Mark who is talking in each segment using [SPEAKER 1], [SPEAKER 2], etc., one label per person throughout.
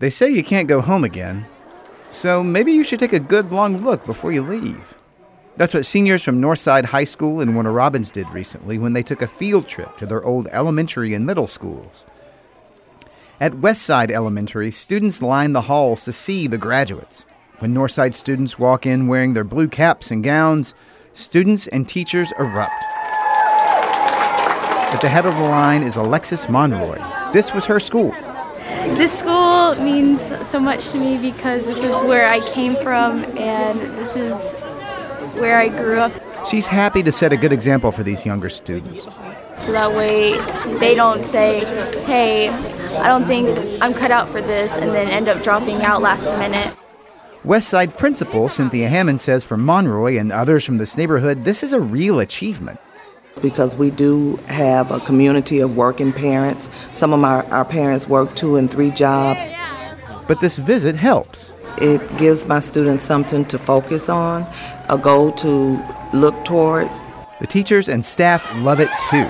[SPEAKER 1] They say you can't go home again, so maybe you should take a good long look before you leave. That's what seniors from Northside High School in Warner Robins did recently when they took a field trip to their old elementary and middle schools. At Westside Elementary, students line the halls to see the graduates. When Northside students walk in wearing their blue caps and gowns, students and teachers erupt. At the head of the line is Alexis Monroy. This was her school.
[SPEAKER 2] This school means so much to me because this is where I came from and this is where I grew up.
[SPEAKER 1] She's happy to set a good example for these younger students.
[SPEAKER 2] So that way they don't say, hey, I don't think I'm cut out for this, and then end up dropping out last minute.
[SPEAKER 1] Westside principal Cynthia Hammond says for Monroy and others from this neighborhood, this is a real achievement.
[SPEAKER 3] Because we do have a community of working parents. Some of our parents work 2 and 3 jobs.
[SPEAKER 1] But this visit helps.
[SPEAKER 3] It gives my students something to focus on, a goal to look towards.
[SPEAKER 1] The teachers and staff love it too.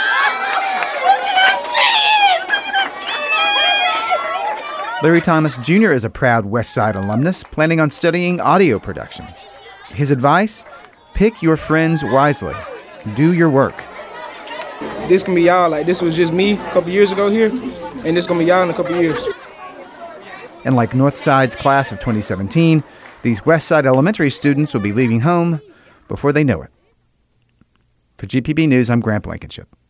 [SPEAKER 1] Larry Thomas Jr. is a proud Westside alumnus planning on studying audio production. His advice? Pick your friends wisely. Do your work.
[SPEAKER 4] This can be y'all. Like, this was just me a couple years ago here, and this going to be y'all in a couple years.
[SPEAKER 1] And like Northside's class of 2017, these Westside Elementary students will be leaving home before they know it. For GPB News, I'm Grant Blankenship.